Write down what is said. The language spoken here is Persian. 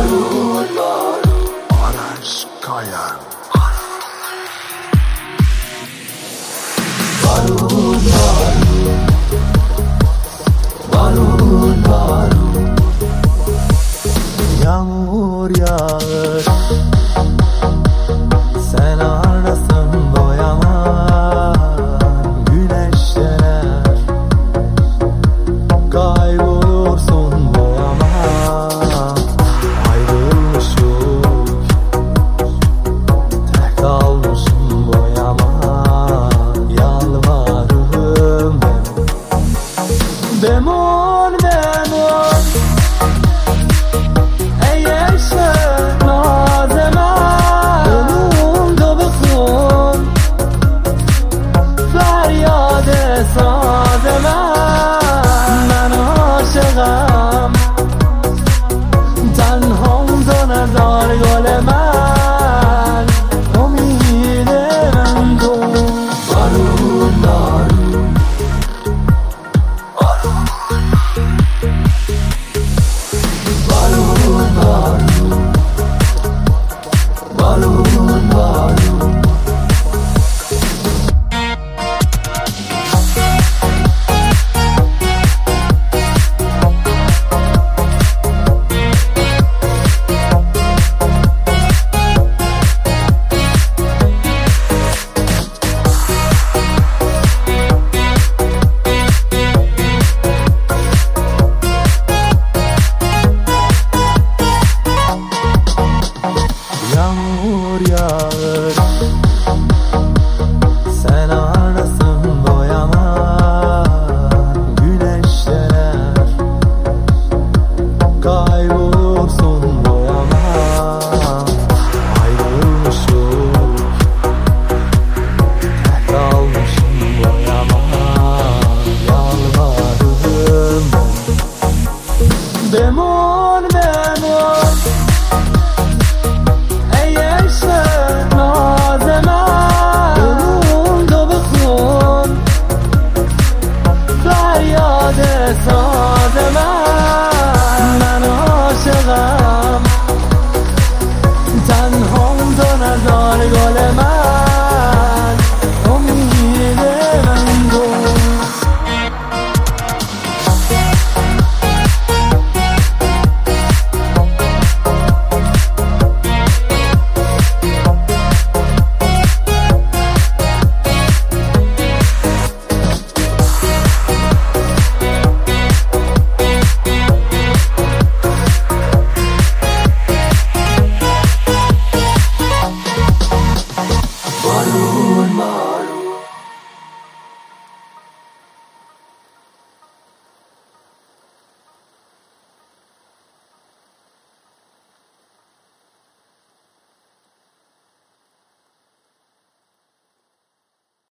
بارون بارون آرش کایر بارون بارون بارون بارون yağmur yağır sen aradasın boyaman güneş döner kaybolursun boyaman ayrılmışım tek kalmışım boyaman yalvarırım demon demon ساز من عاشقم تنهام تو نزار گل من امید من تو بارون بارون بارون بارون بارون بارون yağmur yağır sen aradasın boyaman güneş döner kaybolursun boyaman ayrılmışım tek kalmışım boyaman yalvarırım demon